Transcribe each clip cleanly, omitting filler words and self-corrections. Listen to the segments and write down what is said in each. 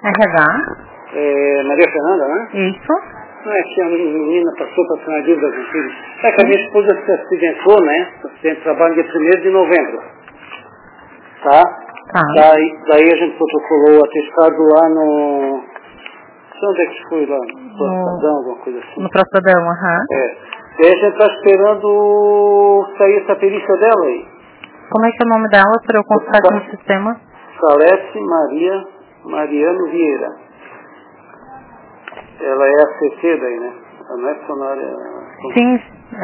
RH. Maria Fernanda, né? Isso. Não é que a menina passou para assinar a dívida dos filhos. É que a minha esposa se acidentou, né? Tem trabalho dia 1º de novembro. Tá? Daí a gente protocolou o atestado lá no... Não sei onde é que foi lá? No Prostadão, alguma coisa assim. No Prostadão, aham. Daí a gente está esperando sair essa perícia dela aí. Como é que é o nome dela para eu consultar aqui no sistema? Salete Mariano Vieira. Ela é a CT daí, né? Ela não é funcionária... Sim,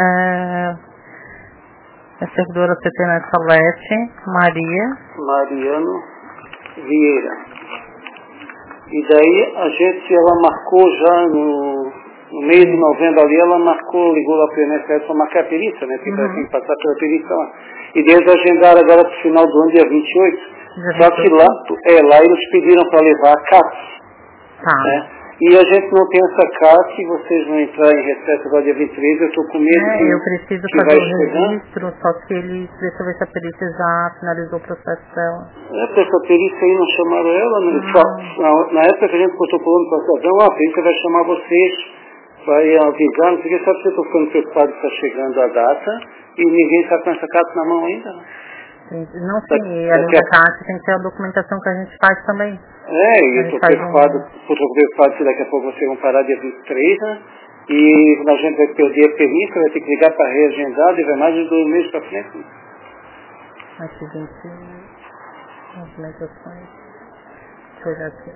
é servidora CT na Salete Mariano Vieira. E daí ela marcou já no mês de novembro ali, ligou lá para o INSS para marcar a perícia, né? Porque tem que passar pela perícia lá. E eles agendaram agora para o final do ano, dia 28. Só que lá eles pediram para levar a CAT. Né? E a gente não tem essa CAT, vocês vão entrar em recesso agora dia 23, eu estou com medo eu preciso fazer o registro, só que deixa eu ver se a perícia já finalizou o processo dela. Essa perícia aí não chamaram ela, na época que a gente protocolou no Prostadão, a perícia vai chamar vocês, vai avisar, não sei o que, sabe que eu estou ficando preocupado que está chegando a data e ninguém está com essa CAT na mão ainda. Não, sim, e além da CAT tem que ter a documentação que a gente faz também. E eu estou preocupado que daqui a pouco vocês vão parar dia 23, né? E a gente vai perder a perícia, vai ter que ligar para reagendar e vai mais de 2 meses para frente. Aqui, gente, movimentações. Deixa eu olhar aqui.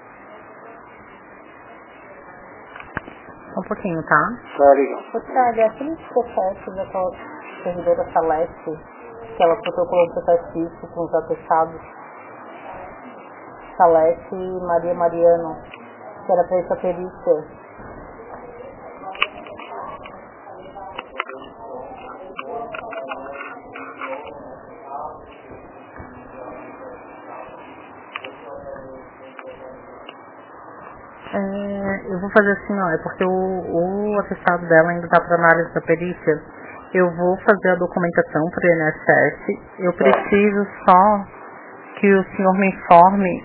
Um pouquinho, tá? Tá, legal. Thiago, aquele processo daquela servidora Salete, que ela protocolou o processo físico com os atestados, Salete e Mariano, que era para essa perícia. Eu vou fazer assim, é porque o atestado dela ainda está para análise da perícia. Eu vou fazer a documentação para o INSS. Eu preciso só que o senhor me informe.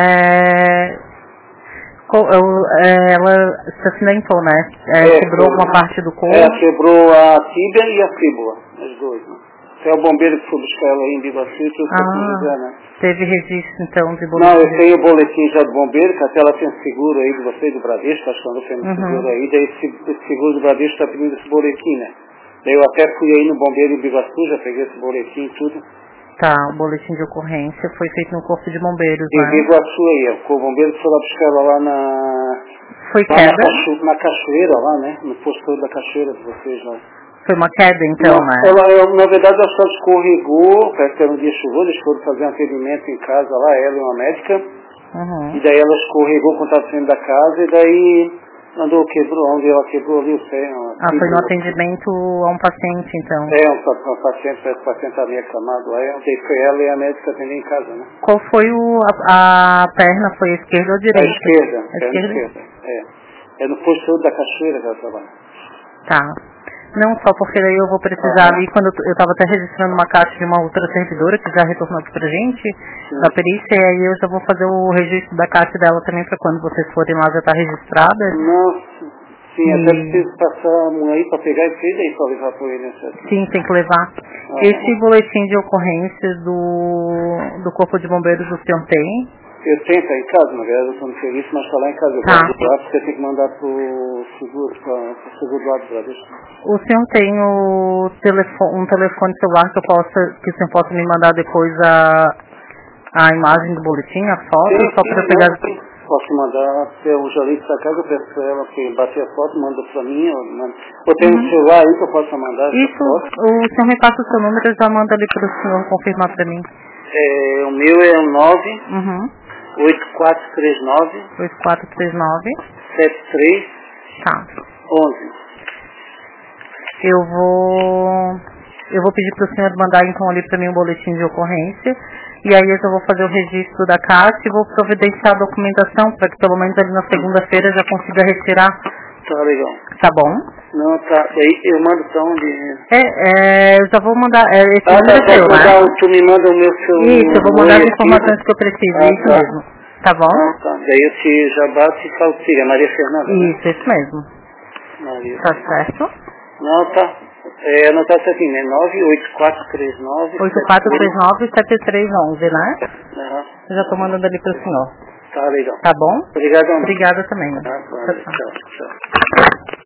Ela se acidentou, né? Quebrou alguma parte do corpo? Quebrou a tíbia e a fíbula, as duas, né? É o bombeiro que foi buscar ela em Biguaçu, né? Teve registro então de boletim? Não, eu tenho o boletim já do bombeiro, que até ela tem um seguro aí de vocês, do Bradesco, acho que ela tem um seguro aí, daí esse seguro do Bradesco está pedindo esse boletim, né? Daí eu até fui aí no bombeiro em Biguaçu, já peguei esse boletim e tudo. Tá, o boletim de ocorrência foi feito no Corpo de Bombeiros, né? Em Biguaçu aí, o bombeiro foi lá buscar ela lá na... Foi queda? Na cachoeira lá, né? No posto da cachoeira de vocês lá. Foi uma queda então, né? Na verdade ela só escorregou, parece que era um dia chuvoso, eles foram fazer um atendimento em casa lá, ela e uma médica. E daí ela escorregou quando estava saindo da casa e daí onde ela quebrou ali o pé. Foi no atendimento a um paciente então? Um paciente, parece que o paciente estava meio acamado lá, daí foi ela e a médica atendendo em casa, né? Qual foi a perna? Foi a esquerda ou a direita? A esquerda. É no posto da cachoeira que ela trabalha. Tá. Não, só porque daí eu vou precisar ali, quando eu estava até registrando uma carta de uma outra servidora que já retornou aqui pra gente, da perícia, e aí eu já vou fazer o registro da carta dela também para quando vocês forem lá já tá registrada. Nossa, sim, até preciso passar aí para pegar esse daí para levar para ele, né? Sim, tem que levar. Esse boletim de ocorrência do Corpo de Bombeiros o senhor tem? Eu tenho, tá em casa, na verdade eu estou no serviço, mas está lá em casa. Eu vou lá porque eu tenho que mandar pro seguro do lado do Bradesco. O senhor tem um telefone celular que o senhor possa me mandar depois a imagem do boletim, a foto, só para eu pegar... Posso mandar até o jornalista da casa, eu peço para ela que bater a foto, manda para mim, eu tenho um celular aí que eu posso mandar essa foto. O senhor me passa o seu número, eu já mando ali para o senhor confirmar para mim. O meu é o 8439 73 11. Eu vou pedir para o senhor mandar então ali para mim um boletim de ocorrência e aí eu vou fazer o registro da CAT e vou providenciar a documentação para que pelo menos ali na segunda-feira já consiga retirar. Tá legal. Tá bom? Não, tá. Daí eu mando pra onde? Eu já vou mandar. Esse número é seu, né? Tu me manda o meu celular. Isso, eu vou mandar as informações que eu preciso. Isso mesmo. Tá bom? Ah, tá. Daí eu já bato e falo que seria Maria Fernanda. Isso mesmo. Maria. Tá certo? Não, tá. Anotar certinho, né? 98439 8439-7311, né? Aham. Eu já tô mandando ali pro senhor. Tá legal. Tá bom? Obrigado. Obrigada também. Tá, Tchau, tchau. tchau.